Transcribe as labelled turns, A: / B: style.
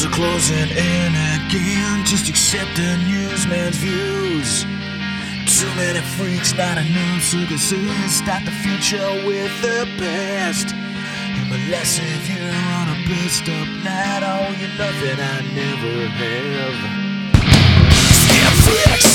A: Doors are closing in again. Just accept the newsman's views. Too many freaks, not enough circuses. Start the future with the past. Unless if you're on a best up night, I owe you nothing I never have. Skip freaks.